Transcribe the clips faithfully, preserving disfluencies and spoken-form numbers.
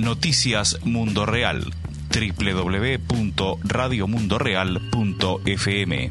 Noticias Mundo Real. doble u doble u doble u punto radio mundo real punto f m.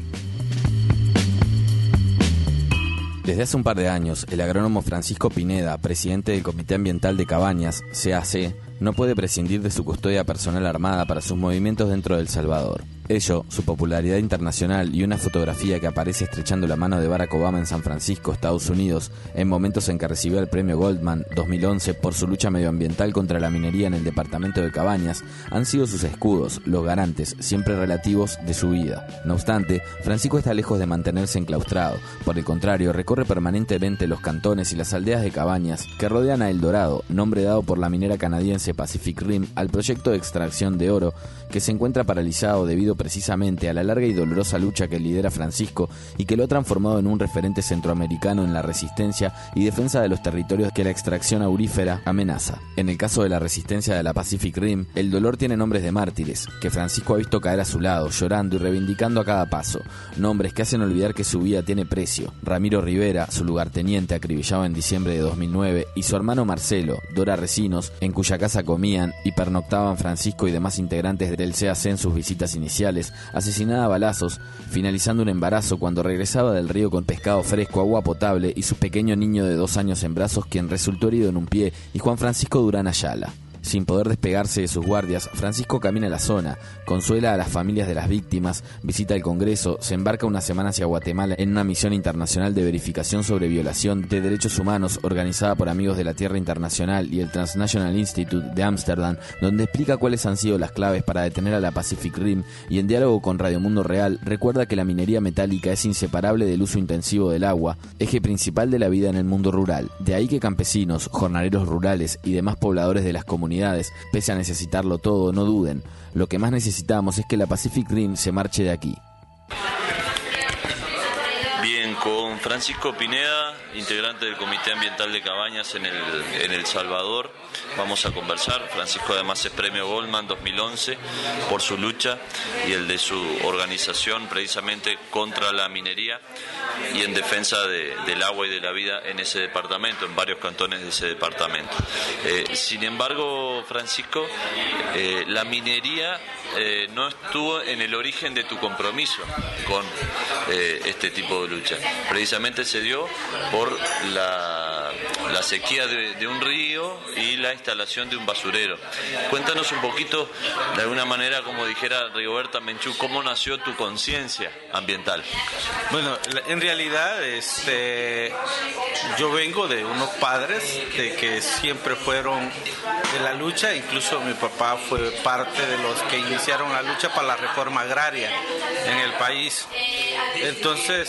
Desde hace un par de años, el agrónomo Francisco Pineda, presidente del Comité Ambiental de Cabañas, C A C, no puede prescindir de su custodia personal armada para sus movimientos dentro de El Salvador. Ello, su popularidad internacional y una fotografía que aparece estrechando la mano de Barack Obama en San Francisco, Estados Unidos, en momentos en que recibió el premio Goldman dos mil once por su lucha medioambiental contra la minería en el departamento de Cabañas, han sido sus escudos, los garantes, siempre relativos, de su vida. No obstante, Francisco está lejos de mantenerse enclaustrado. Por el contrario, recorre permanentemente los cantones y las aldeas de Cabañas que rodean a El Dorado, nombre dado por la minera canadiense Pacific Rim al proyecto de extracción de oro, que se encuentra paralizado debido precisamente a la larga y dolorosa lucha que lidera Francisco y que lo ha transformado en un referente centroamericano en la resistencia y defensa de los territorios que la extracción aurífera amenaza. En el caso de la resistencia de la Pacific Rim, el dolor tiene nombres de mártires, que Francisco ha visto caer a su lado, llorando y reivindicando a cada paso, nombres que hacen olvidar que su vida tiene precio. Ramiro Rivera, su lugarteniente acribillado en diciembre de dos mil nueve, y su hermano Marcelo, Dora Recinos, en cuya casa comían y pernoctaban Francisco y demás integrantes del C A C en sus visitas iniciales, asesinada a balazos, finalizando un embarazo cuando regresaba del río con pescado fresco, agua potable y su pequeño niño de dos años en brazos, quien resultó herido en un pie, y Juan Francisco Durán Ayala. Sin poder despegarse de sus guardias, Francisco camina la zona, consuela a las familias de las víctimas, visita el Congreso, se embarca una semana hacia Guatemala en una misión internacional de verificación sobre violación de derechos humanos organizada por Amigos de la Tierra Internacional y el Transnational Institute de Ámsterdam, donde explica cuáles han sido las claves para detener a la Pacific Rim, y en diálogo con Radio Mundo Real recuerda que la minería metálica es inseparable del uso intensivo del agua, eje principal de la vida en el mundo rural. De ahí que campesinos, jornaleros rurales y demás pobladores de las comunidades, pese a necesitarlo todo, no duden. Lo que más necesitamos es que la Pacific Rim se marche de aquí. Bien, con Francisco Pineda, integrante del Comité Ambiental de Cabañas en el, en El Salvador, vamos a conversar. Francisco además es premio Goldman dos mil once por su lucha y el de su organización precisamente contra la minería y en defensa de, del agua y de la vida en ese departamento, en varios cantones de ese departamento. Eh, sin embargo, Francisco, eh, la minería eh, no estuvo en el origen de tu compromiso con eh, este tipo de lucha. Precisamente se dio por la, la sequía de, de un río y la instalación de un basurero. Cuéntanos un poquito, de alguna manera, como dijera Rigoberta Menchú, ¿cómo nació tu conciencia ambiental? Bueno, en realidad este, yo vengo de unos padres de que siempre fueron de la lucha, incluso mi papá fue parte de los que iniciaron la lucha para la reforma agraria en el país. Entonces,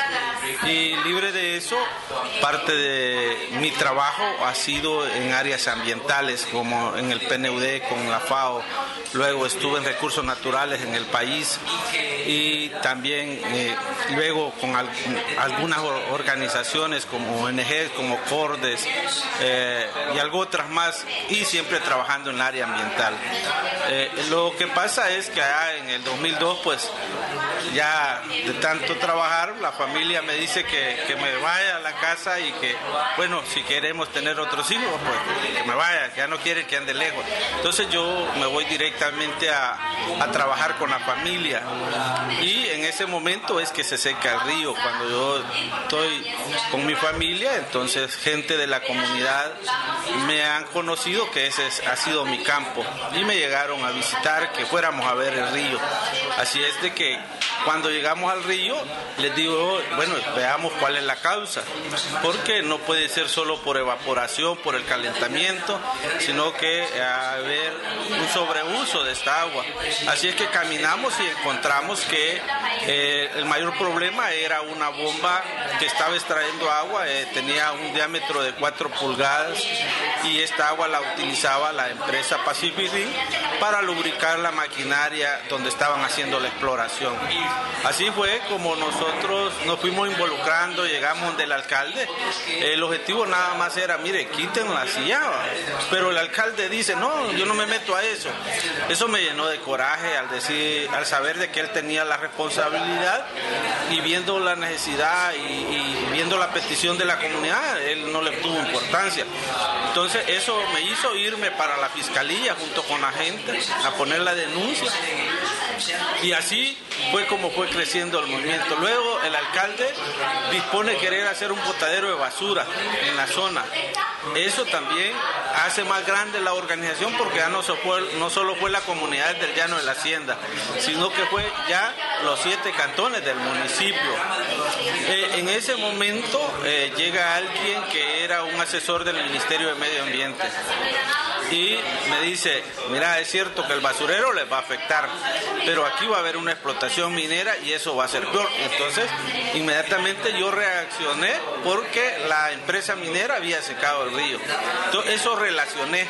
y libre de eso, parte de mi trabajo ha sido en áreas ambientales, como en el P N U D con la FAO. Luego estuve en recursos naturales en el país y también eh, luego con al, algunas organizaciones como O N G, como CORDES eh, y algo otras más, y siempre trabajando en el área ambiental. Eh, lo que pasa es que allá en el dos mil dos, pues ya de tanto trabajar, la familia me dice que, que me vaya a la casa y que, bueno, si queremos tener otros hijos, pues que me vaya, que ya no quieren que ande lejos. Entonces yo me voy directamente a, a trabajar con la familia, y en ese momento es que se seca el río. Cuando yo estoy con mi familia, entonces gente de la comunidad me han conocido que ese es, ha sido mi campo, y me llegaron a visitar que fuéramos a ver el río. Así es de que cuando llegamos al río, les digo, bueno, veamos cuál es la causa, porque no puede ser solo por evaporación, por el calentamiento, sino que haber un sobreuso de esta agua. Así es que caminamos y encontramos que eh, el mayor problema era una bomba que estaba extrayendo agua, eh, tenía un diámetro de cuatro pulgadas, y esta agua la utilizaba la empresa Pacific Rim para lubricar la maquinaria donde estaban haciendo la exploración. Así fue como nosotros nos fuimos involucrando, llegamos del alcalde. El objetivo nada más era, mire, quítenla así ya. Pero el alcalde dice, no, yo no me meto a eso. Eso me llenó de coraje al decir, al saber de que él tenía la responsabilidad y viendo la necesidad y, y viendo la petición de la comunidad, él no le tuvo importancia. Entonces eso me hizo irme para la fiscalía junto con la gente a poner la denuncia. Y así fue como fue creciendo el movimiento. Luego el alcalde dispone querer hacer un botadero de basura en la zona. Eso también hace más grande la organización porque ya no, fue, no solo fue la comunidad del Llano de la Hacienda, sino que fue ya los siete cantones del municipio. Eh, en ese momento eh, llega alguien que era un asesor del Ministerio de Medio Ambiente y me dice, mira, es cierto que el basurero les va a afectar, pero aquí va a haber una explotación minera y eso va a ser peor. Entonces, inmediatamente yo reaccioné porque la empresa minera había secado el río. Entonces, eso relacioné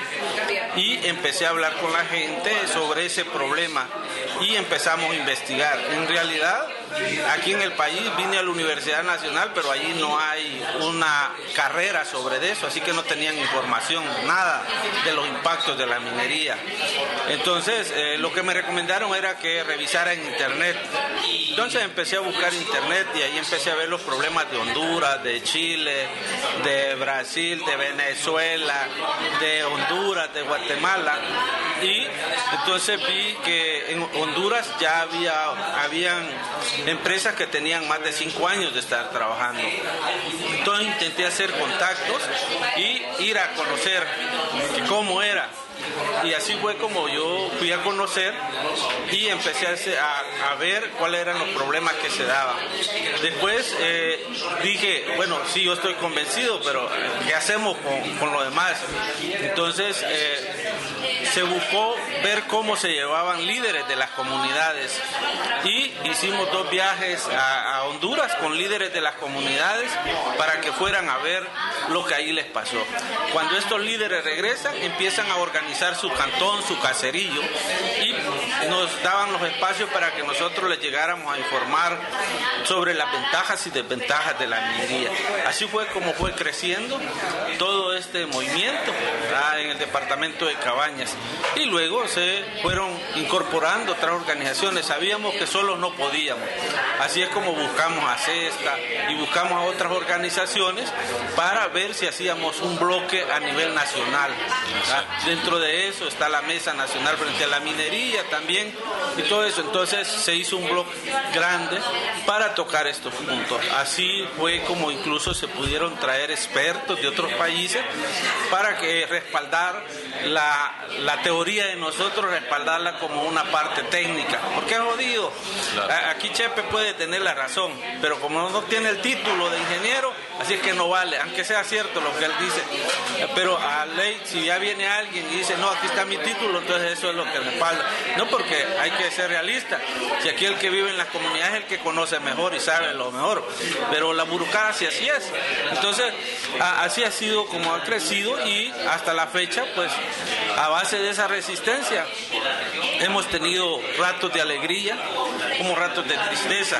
y empecé a hablar con la gente sobre ese problema y empezamos a investigar. En realidad, aquí en el país vine a la Universidad Nacional, pero allí no hay una carrera sobre eso, así que no tenían información, nada de los impactos de la minería. Entonces, eh, lo que me recomendaron era que revisara en internet. Entonces empecé a buscar internet y ahí empecé a ver los problemas de Honduras, de Chile, de Brasil, de Venezuela, de Honduras, de Guatemala. Y entonces vi que en Honduras ya había habían empresas que tenían más de cinco años de estar trabajando. Entonces intenté hacer contactos y ir a conocer cómo era. Y así fue como yo fui a conocer y empecé a, a ver cuáles eran los problemas que se daban. Después eh, dije, bueno, sí, yo estoy convencido, pero ¿qué hacemos con, con lo demás? Entonces eh, se buscó ver cómo se llevaban líderes de las comunidades y hicimos dos viajes a, a Honduras con líderes de las comunidades para que fueran a ver lo que ahí les pasó. Cuando estos líderes regresan, empiezan a organizar su cantón, su caserillo y nos daban los espacios para que nosotros les llegáramos a informar sobre las ventajas y desventajas de la minería. Así fue como fue creciendo todo este movimiento ¿verdad? En el departamento de Cabañas y luego se fueron incorporando otras organizaciones. Sabíamos que solos no podíamos, así es como buscamos a CESTA y buscamos a otras organizaciones para ver si hacíamos un bloque a nivel nacional. ¿verdad? Dentro de eso está la Mesa Nacional frente a la minería también y todo eso. Entonces se hizo un bloque grande para tocar estos puntos. Así fue como incluso se pudieron traer expertos de otros países para que respaldar la, la teoría de nosotros, respaldarla como una parte técnica. Porque es jodido. Claro. Aquí Chepe puede tener la razón, pero como no tiene el título de ingeniero, así es que no vale, aunque sea cierto lo que él dice. Pero a ley, si ya viene alguien y dice, no, aquí está mi título, entonces eso es lo que respalda. No, porque hay que ser realista. Si aquí el que vive en las comunidades es el que conoce mejor y sabe lo mejor. Pero la burocracia así es. Entonces, a, así ha sido como ha crecido y hasta la fecha, pues, a base de esa resistencia, hemos tenido ratos de alegría, como ratos de tristeza.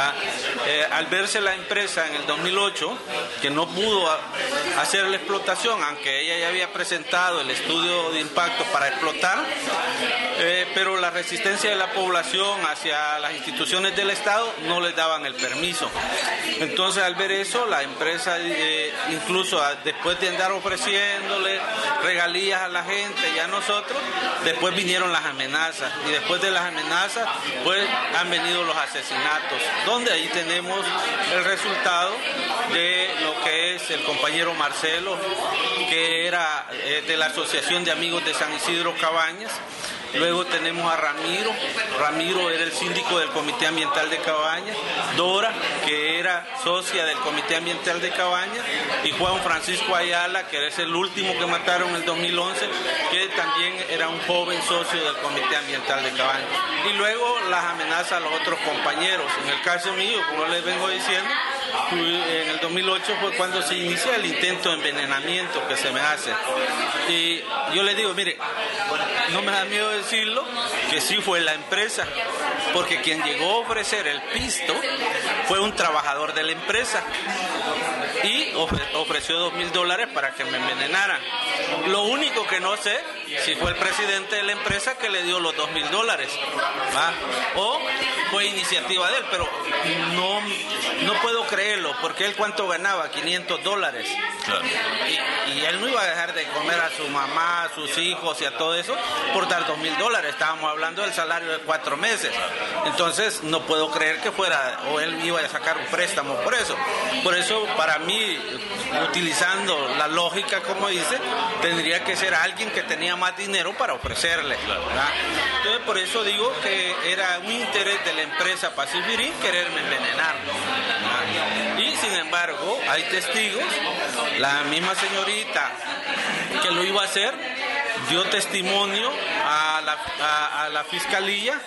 Eh, al verse la empresa en el dos mil ocho, que no pudo a, hacer la explotación, aunque ella ya había presentado el estudio de impacto para explotar, eh, pero la resistencia de la población hacia las instituciones del Estado no les daban el permiso. Entonces, al ver eso, la empresa, eh, incluso a, después de andar ofreciéndole regalías a la gente y a nosotros, después vinieron las amenazas, y después de las amenazas, pues han venido los asesinatos, donde ahí tenemos el resultado de lo que es el compañero Marcelo, que era eh, de la Asociación de Amigos de San Isidro Cabañas. Luego tenemos a Ramiro, Ramiro era el síndico del Comité Ambiental de Cabañas, Dora, que era socia del Comité Ambiental de Cabañas, y Juan Francisco Ayala, que es el último que mataron en el dos mil once, que también era un joven socio del Comité Ambiental de Cabañas. Y luego las amenazas a los otros compañeros. En el caso mío, como les vengo diciendo, en el dos mil ocho fue cuando se inicia el intento de envenenamiento que se me hace. Y yo le digo, mire, no me da miedo decirlo, que sí fue la empresa, porque quien llegó a ofrecer el pisto fue un trabajador de la empresa y ofreció dos mil dólares para que me envenenaran. Lo único que no sé si fue el presidente de la empresa que le dio los dos mil dólares, ¿va? O fue iniciativa de él, pero no, no puedo creerlo, porque él cuánto ganaba, quinientos dólares. Claro. Y, y él no iba a dejar de comer a su mamá, a sus hijos y a todo eso por dar dos mil dólares. Estábamos hablando del salario de cuatro meses. Entonces no puedo creer que fuera, o él iba a sacar un préstamo por eso. Por eso, para mí, utilizando la lógica, como dice, tendría que ser alguien que tenía más dinero para ofrecerle. ¿Verdad? Entonces, por eso digo que era un interés de la empresa Pacifirín quererme envenenar. ¿Verdad? Y sin embargo, hay testigos. La misma señorita que lo iba a hacer dio testimonio a la, a, a la fiscalía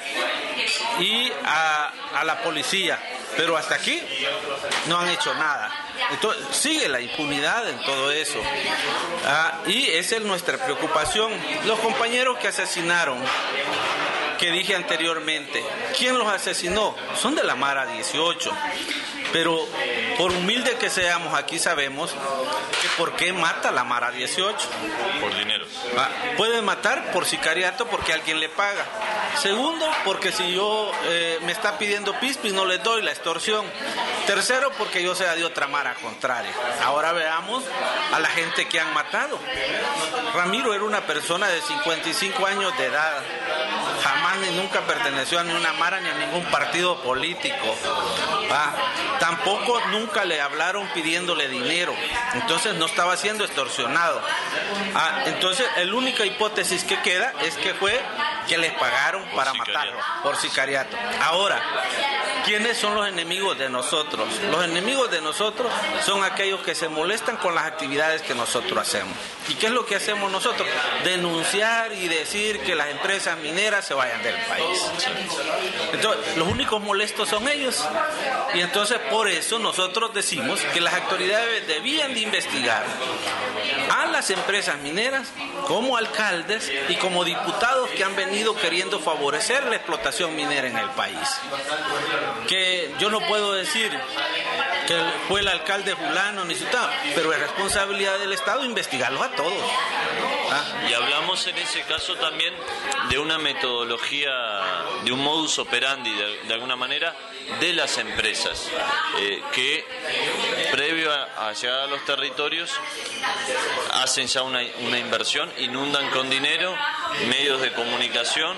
y a, a la policía, pero hasta aquí no han hecho nada. Entonces sigue la impunidad en todo eso. Ah, y esa es nuestra preocupación. Los compañeros que asesinaron, que dije anteriormente, ¿quién los asesinó? Son de la Mara dieciocho. Pero por humilde que seamos, aquí sabemos que por qué mata la Mara dieciocho. Por dinero. Ah, puede matar por sicariato porque alguien le paga. Segundo, porque si yo eh, me está pidiendo pispis no le doy la extorsión. Tercero, porque yo sea de otra Mara contraria. Ahora veamos a la gente que han matado. Ramiro era una persona de cincuenta y cinco años de edad. Jamás ni nunca perteneció a ninguna Mara ni a ningún partido político. Ah, tampoco nunca le hablaron pidiéndole dinero. Entonces no estaba siendo extorsionado. Ah, entonces la única hipótesis que queda es que fue que les pagaron por para sicariato. matarlo por sicariato. Ahora, ¿quiénes son los enemigos de nosotros? Los enemigos de nosotros son aquellos que se molestan con las actividades que nosotros hacemos. ¿Y qué es lo que hacemos nosotros? Denunciar y decir que las empresas mineras se vayan del país. Entonces, los únicos molestos son ellos. Y entonces, por eso nosotros decimos que las autoridades debían de investigar a las empresas mineras como alcaldes y como diputados que han venido queriendo favorecer la explotación minera en el país. Que yo no puedo decir que fue el alcalde fulano ni sutano, pero es responsabilidad del Estado investigarlos a todos. ¿Ah? Y hablamos en ese caso también de una metodología, de un modus operandi de, de alguna manera de las empresas eh, que previo a, a llegar a los territorios hacen ya una, una inversión, inundan con dinero medios de comunicación,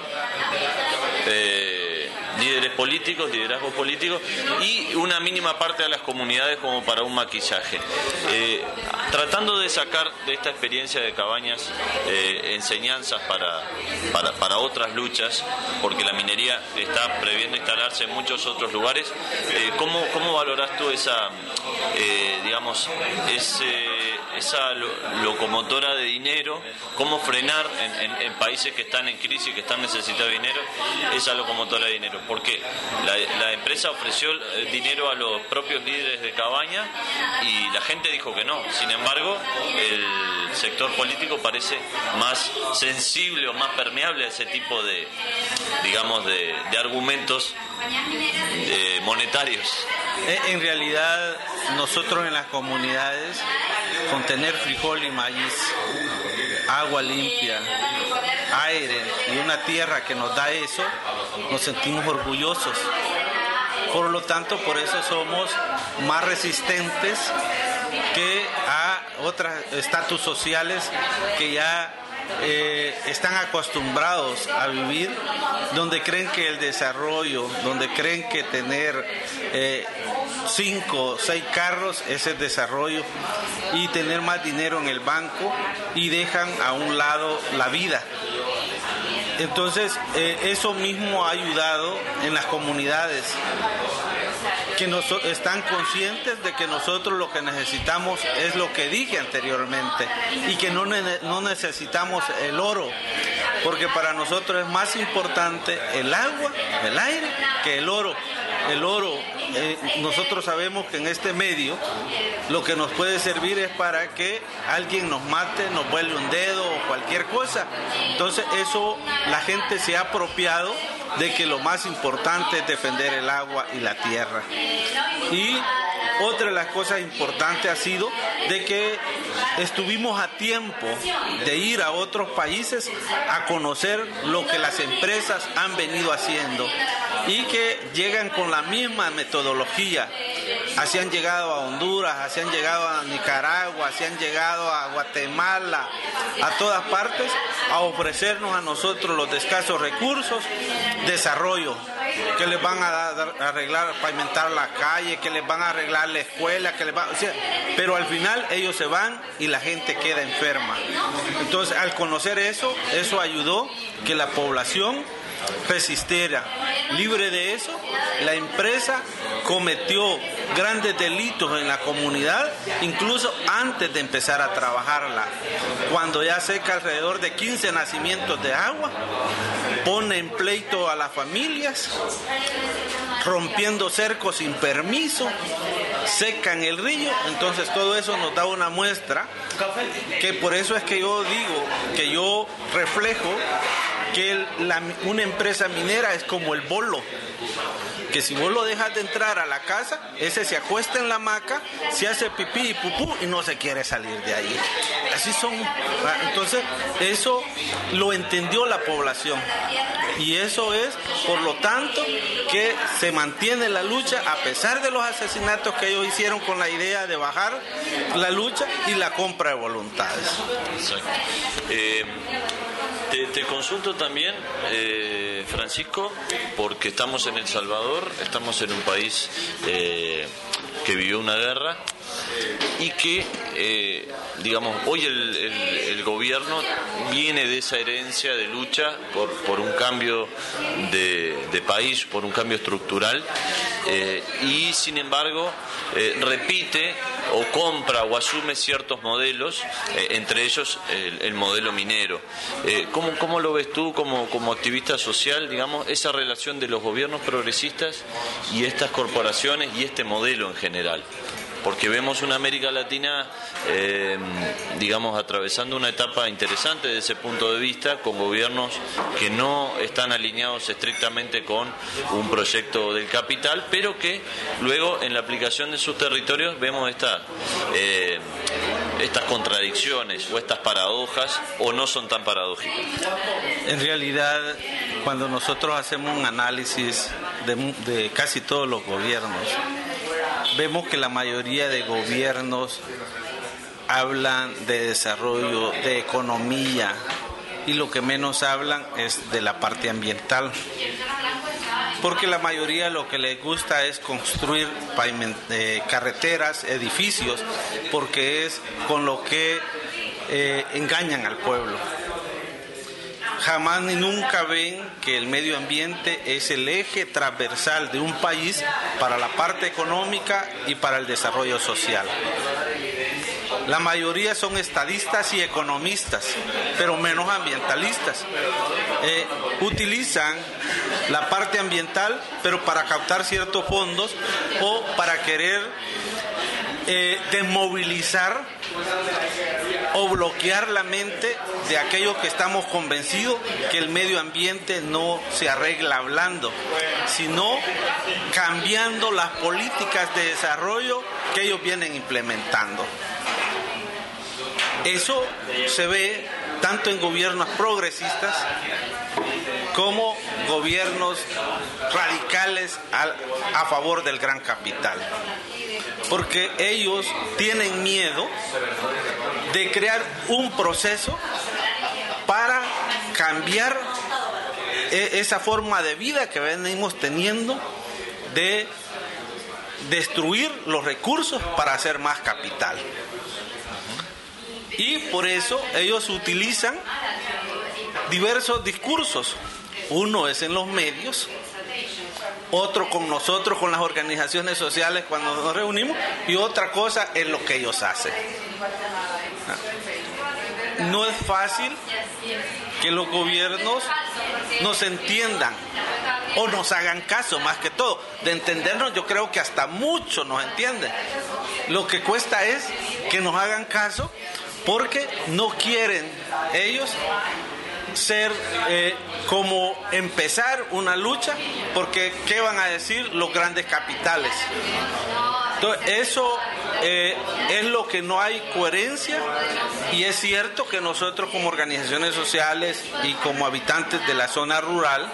eh, líderes políticos, liderazgos políticos y una mínima parte de las comunidades como para un maquillaje. Eh, tratando de sacar de esta experiencia de Cabañas eh, enseñanzas para, para, para otras luchas, porque la minería está previendo instalarse en muchos otros lugares, eh, ¿cómo, ¿cómo valoras tú esa, eh, digamos, ese, esa locomotora de dinero? ¿Cómo frenar en, en, en países que están en crisis, que están necesitando dinero, esa locomotora de dinero? Porque la, la empresa ofreció el dinero a los propios líderes de Cabaña y la gente dijo que no. Sin embargo, el sector político parece más sensible o más permeable a ese tipo de, digamos, de, de argumentos de monetarios. En realidad, nosotros en las comunidades, con tener frijol y maíz, agua limpia, aire y una tierra que nos da eso, nos sentimos orgullosos. Por lo tanto, por eso somos más resistentes que a otros estatus sociales que ya eh, están acostumbrados a vivir, donde creen que el desarrollo, donde creen que tener eh, cinco, seis carros es el desarrollo y tener más dinero en el banco y dejan a un lado la vida. Entonces, eh, eso mismo ha ayudado en las comunidades que nos, están conscientes de que nosotros lo que necesitamos es lo que dije anteriormente y que no, ne- no necesitamos el oro, porque para nosotros es más importante el agua, el aire, que el oro. El oro eh, nosotros sabemos que en este medio lo que nos puede servir es para que alguien nos mate, nos vuele un dedo o cualquier cosa. Entonces eso la gente se ha apropiado de que lo más importante es defender el agua y la tierra. Y otra de las cosas importantes ha sido de que estuvimos a tiempo de ir a otros países a conocer lo que las empresas han venido haciendo y que llegan con la misma metodología. Así han llegado a Honduras, así han llegado a Nicaragua, así han llegado a Guatemala, a todas partes, a ofrecernos a nosotros los de escasos recursos, desarrollo, que les van a, dar, a arreglar, pavimentar la calle, que les van a arreglar la escuela, que les van, o sea, pero al final ellos se van y la gente queda enferma. Entonces, al conocer eso, eso ayudó que la población resistiera. Libre de eso, la empresa cometió grandes delitos en la comunidad, incluso antes de empezar a trabajarla. Cuando ya seca alrededor de quince nacimientos de agua, pone en pleito a las familias, rompiendo cercos sin permiso, secan el río. Entonces todo eso nos da una muestra, que por eso es que yo digo, que yo reflejo que el, la, una empresa minera es como el bolo, que si vos lo dejas de entrar a la casa, ese se acuesta en la hamaca, se hace pipí y pupú y no se quiere salir de ahí. Así son. Entonces, eso lo entendió la población. Y eso es, por lo tanto, que se mantiene la lucha a pesar de los asesinatos que ellos hicieron con la idea de bajar la lucha y la compra de voluntades. Exacto. Eh... Te, te consulto también, eh, Francisco, porque estamos en El Salvador, estamos en un país eh, que vivió una guerra y que, eh, digamos, hoy el, el, el gobierno viene de esa herencia de lucha por, por un cambio de, de país, por un cambio estructural, eh, y sin embargo eh, repite o compra o asume ciertos modelos, eh, entre ellos el, el modelo minero. Eh, ¿cómo, ¿Cómo lo ves tú como, como activista social, digamos, esa relación de los gobiernos progresistas y estas corporaciones y este modelo en general? Porque vemos una América Latina, eh, digamos, atravesando una etapa interesante desde ese punto de vista, con gobiernos que no están alineados estrictamente con un proyecto del capital, pero que luego en la aplicación de sus territorios vemos esta, eh, estas contradicciones o estas paradojas, o no son tan paradójicas. En realidad, cuando nosotros hacemos un análisis de, de casi todos los gobiernos, vemos que la mayoría de gobiernos hablan de desarrollo, de economía, y lo que menos hablan es de la parte ambiental. Porque la mayoría lo que les gusta es construir paviment- eh, carreteras, edificios, porque es con lo que eh, engañan al pueblo. Jamás ni nunca ven que el medio ambiente es el eje transversal de un país para la parte económica y para el desarrollo social. La mayoría son estadistas y economistas, pero menos ambientalistas. Eh, utilizan la parte ambiental, pero para captar ciertos fondos o para querer eh, desmovilizar o bloquear la mente de aquellos que estamos convencidos que el medio ambiente no se arregla hablando, sino cambiando las políticas de desarrollo que ellos vienen implementando. Eso se ve tanto en gobiernos progresistas como gobiernos radicales a, a favor del gran capital, porque ellos tienen miedo de crear un proceso para cambiar esa forma de vida que venimos teniendo de destruir los recursos para hacer más capital. Y por eso ellos utilizan diversos discursos. Uno es en los medios, otro con nosotros, con las organizaciones sociales cuando nos reunimos, y otra cosa es lo que ellos hacen. No es fácil que los gobiernos nos entiendan o nos hagan caso más que todo. De entendernos, yo creo que hasta mucho nos entienden. Lo que cuesta es que nos hagan caso porque no quieren ellos ser eh, como empezar una lucha, porque ¿qué van a decir los grandes capitales? Entonces, eso eh, es lo que no hay coherencia, y es cierto que nosotros como organizaciones sociales y como habitantes de la zona rural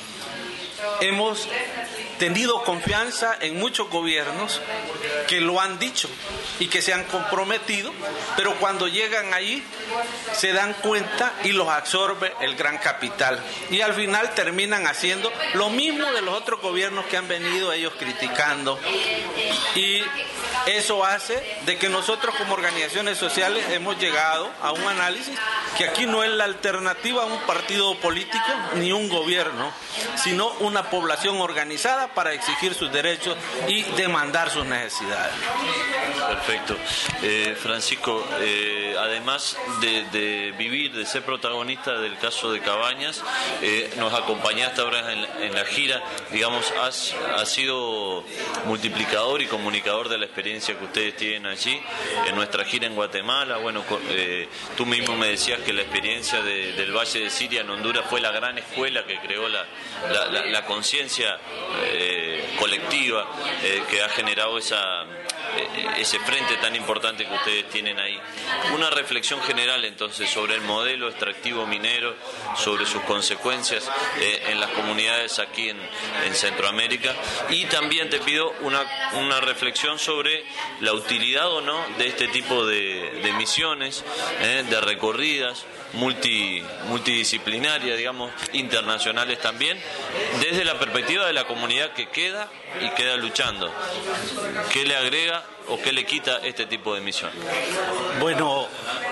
hemos tenido confianza en muchos gobiernos que lo han dicho y que se han comprometido, pero cuando llegan ahí se dan cuenta y los absorbe el gran capital, y al final terminan haciendo lo mismo de los otros gobiernos que han venido ellos criticando, y eso hace de que nosotros como organizaciones sociales hemos llegado a un análisis que aquí no es la alternativa a un partido político ni un gobierno, sino una población organizada para exigir sus derechos y demandar sus necesidades. Perfecto. Eh, Francisco, eh, además de, de vivir, de ser protagonista del caso de Cabañas, eh, nos acompañaste ahora en, en la gira, digamos, has, has sido multiplicador y comunicador de la experiencia que ustedes tienen allí, en nuestra gira en Guatemala. Bueno, eh, tú mismo me decías que la experiencia de, del Valle de Siria en Honduras fue la gran escuela que creó la, la, la, la conciencia eh, colectiva eh, que ha generado esa, eh, ese frente tan importante que ustedes tienen ahí. Una reflexión general entonces sobre el modelo extractivo minero, sobre sus consecuencias eh, en las comunidades aquí en, en Centroamérica, y también te pido una, una reflexión sobre la utilidad o no de este tipo de, de misiones, eh, de recorridas multi, multidisciplinarias, digamos, internacionales también, desde la perspectiva de la comunidad que queda y queda luchando. ¿Qué le agrega o qué le quita este tipo de misión? Bueno,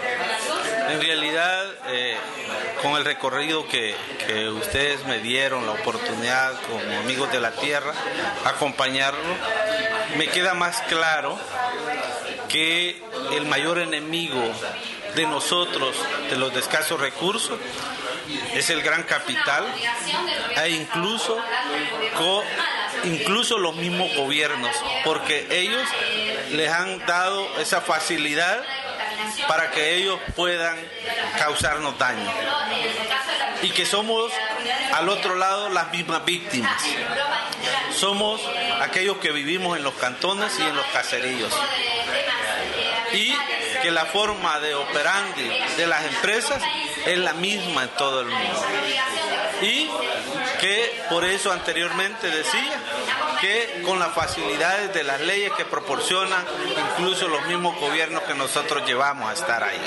en realidad, eh, con el recorrido que, que ustedes me dieron la oportunidad como amigos de la tierra, acompañarlo, me queda más claro que el mayor enemigo de nosotros, de los de escasos recursos, es el gran capital, e incluso, co, incluso los mismos gobiernos, porque ellos les han dado esa facilidad para que ellos puedan causarnos daño, y que somos al otro lado las mismas víctimas. Somos aquellos que vivimos en los cantones y en los caseríos, y que la forma de operandi de las empresas es la misma en todo el mundo, y que por eso anteriormente decía que con las facilidades de las leyes que proporcionan incluso los mismos gobiernos que nosotros llevamos a estar ahí.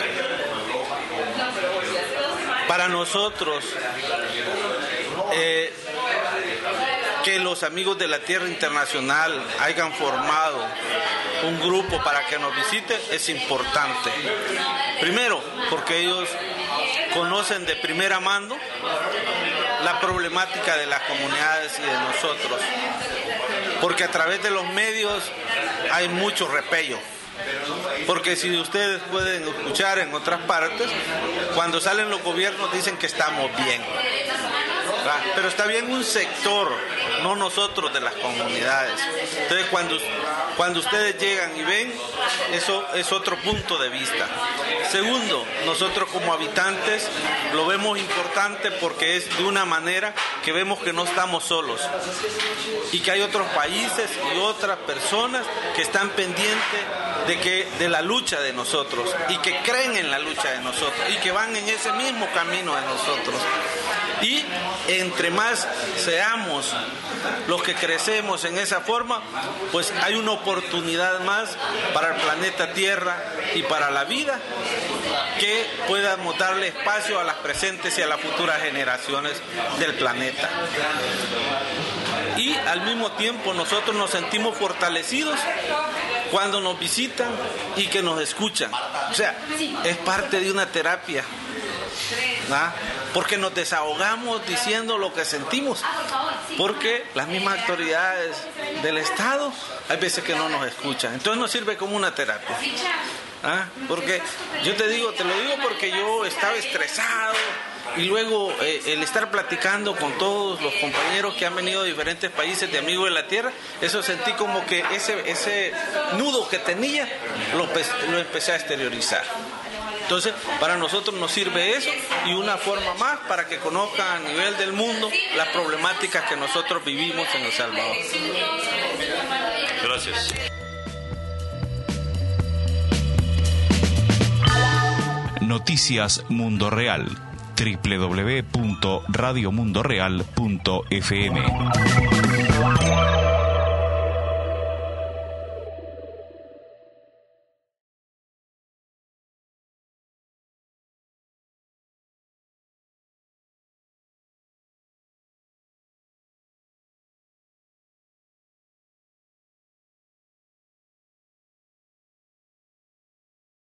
Para nosotros, eh, que los amigos de la Tierra Internacional hayan formado un grupo para que nos visite es importante. Primero, porque ellos conocen de primera mano la problemática de las comunidades y de nosotros, porque a través de los medios hay mucho repello. Porque si ustedes pueden escuchar en otras partes, cuando salen los gobiernos dicen que estamos bien, ¿verdad? Pero está bien un sector, no nosotros de las comunidades. Entonces cuando, cuando ustedes llegan y ven, eso es otro punto de vista. Segundo, nosotros como habitantes lo vemos importante porque es de una manera que vemos que no estamos solos y que hay otros países y otras personas que están pendientes de que de la lucha de nosotros y que creen en la lucha de nosotros y que van en ese mismo camino de nosotros. Y entre más seamos los que crecemos en esa forma, pues hay una oportunidad más para el planeta Tierra y para la vida, que podamos darle espacio a las presentes y a las futuras generaciones del planeta. Y al mismo tiempo nosotros nos sentimos fortalecidos cuando nos visitan y que nos escuchan. O sea, es parte de una terapia, ¿no? Porque nos desahogamos diciendo lo que sentimos, porque las mismas autoridades del Estado hay veces que no nos escuchan, entonces nos sirve como una terapia. ¿Ah? Porque yo te digo, te lo digo porque yo estaba estresado y luego eh, el estar platicando con todos los compañeros que han venido de diferentes países de Amigos de la Tierra, eso sentí como que ese, ese nudo que tenía lo, lo empecé a exteriorizar. Entonces, para nosotros nos sirve eso y una forma más para que conozcan a nivel del mundo las problemáticas que nosotros vivimos en El Salvador. Gracias. Noticias Mundo Real. doble u doble u doble u punto radio mundo real punto f m